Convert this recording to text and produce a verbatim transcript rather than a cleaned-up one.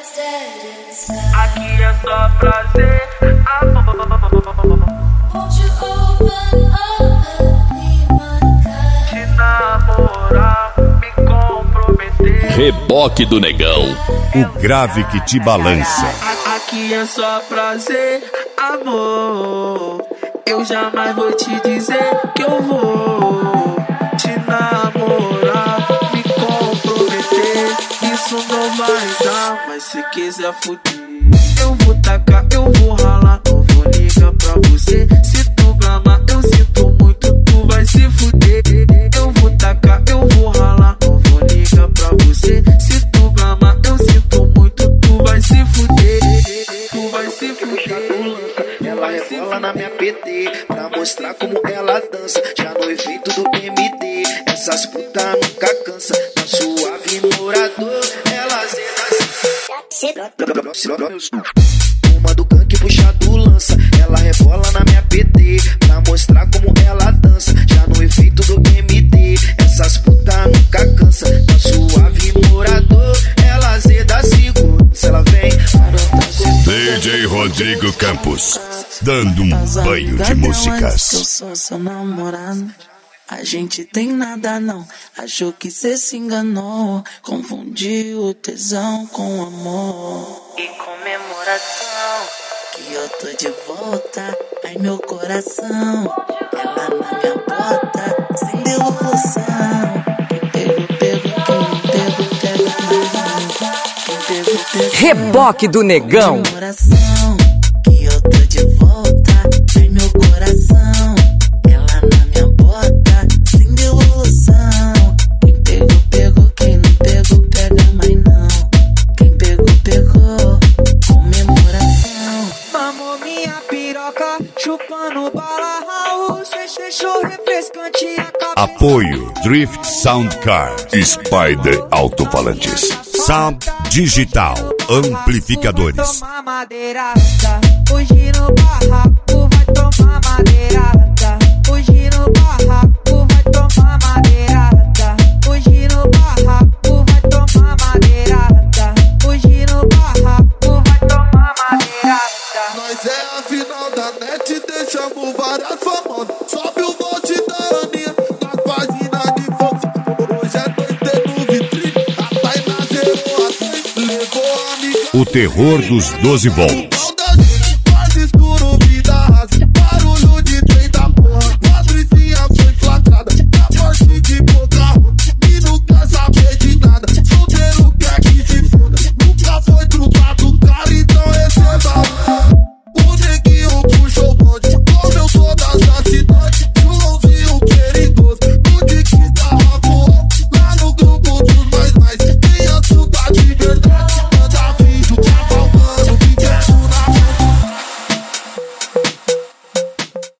Aqui é só prazer, amor. Te namorar, me comprometer. Reboque do Negão, o grave que te balança. Aqui é só prazer, amor. Eu jamais vou te dizer que eu vou te namorar, me comprometer. Isso não vai dar, mas se quiser fuder, eu vou tacar, eu vou ralar, não vou ligar pra você. Se tu gamar, eu sinto muito, tu vai se fuder. Eu vou tacar, eu vou ralar, não vou ligar pra você. Se tu gamar, eu sinto muito, tu vai se fuder. Tu vai se fuder. Ela rebola na minha P T pra mostrar como ela dança. Já no evento do M D, essas putas nunca cansa. Na suave morador, ela zena assim. Uma do gangue puxa do lança. Ela rebola na minha P T pra mostrar como ela dança. Já no evento do M D, essas putas nunca cansa. Na suave morador, ela zeda segurança. Ela vem D J Rodrigo Campos, dando um banho de músicas. Eu sou seu namorado. A gente tem nada não. Achou que cê se enganou. Confundiu o tesão com amor. E comemoração que eu tô de volta. Ai meu coração, ela na minha bota, sem devolução. Quem pegou, pegou, quem não pegou, pega mais. Quem pegou, pegou. Reboque do Negão. Coração que eu tô de volta. Ai meu coração, ela na minha bota, sem devolução. Quem pegou, pegou, quem não pegou, pega mais não. Quem pegou, pegou, comemoração. Mamou minha piroca, chupando bala Raul. Deixou refrescante a cabeça. Apoio Drift Sound Card, Spider Altofalantes, Sound Digital, amplificadores. Tomar madeirada, hoje no barraco vai tomar madeirada. Hoje no barraco vai tomar madeirada. Hoje no barraco vai tomar madeirada. Hoje no barraco vai tomar madeirada. Nós é a final da net, deixamos várias famosas. Sobe o vote da Aninha na página de fofoca. Hoje é dois D no vitrine, a Tainá zerou a três, levou a amiga. O terror dos doze volts.